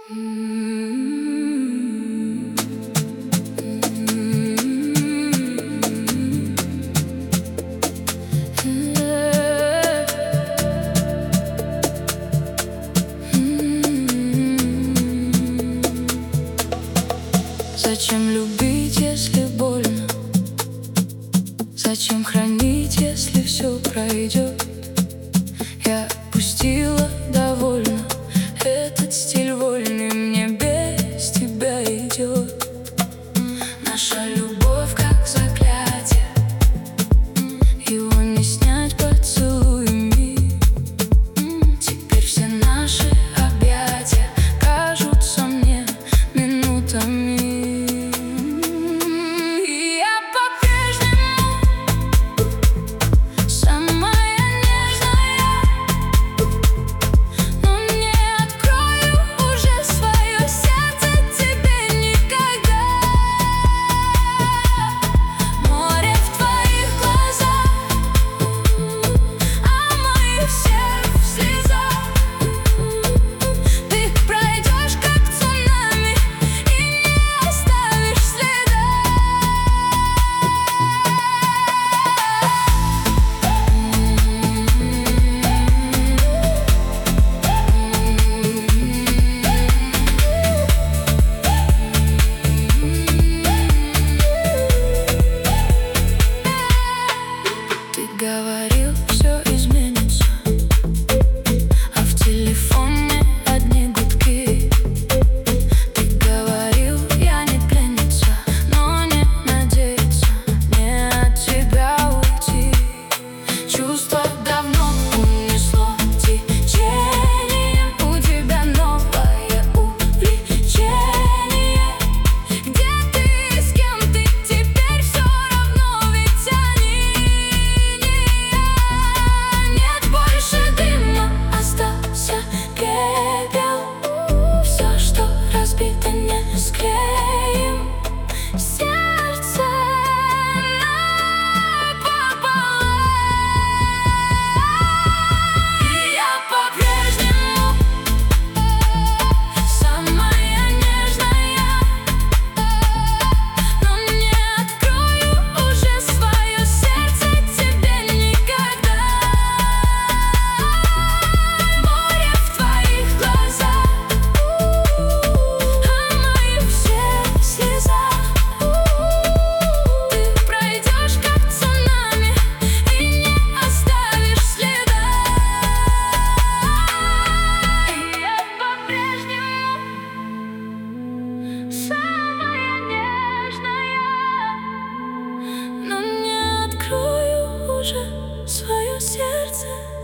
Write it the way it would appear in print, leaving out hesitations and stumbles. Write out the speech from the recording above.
Зачем любить, если больно? Зачем хранить, если все пройдет? Я пустила довольно. Этот стиль вольный мне без тебя идет. Наша любовь как заклятие, его не снять поцелуями. Теперь все наши объятия кажутся мне минутами. Говорил, все изменится, а в телефоне одни гудки. Ты говорил, я не пленница, но не надеяться, не от тебя уйти. Чувство давно унесло течение, у тебя новое увлечение. Где ты, с кем ты, теперь все равно, ведь они. Все, что разбито, не склеим. Сердце напополам. И я по-прежнему самая нежная, но не открою уже свое сердце тебе никогда. Море в твоих глазах, а мои все слеза. Ты пройдешь как цунами и не оставишь следа. И я по-прежнему самая нежная, но не открою уже свое сердце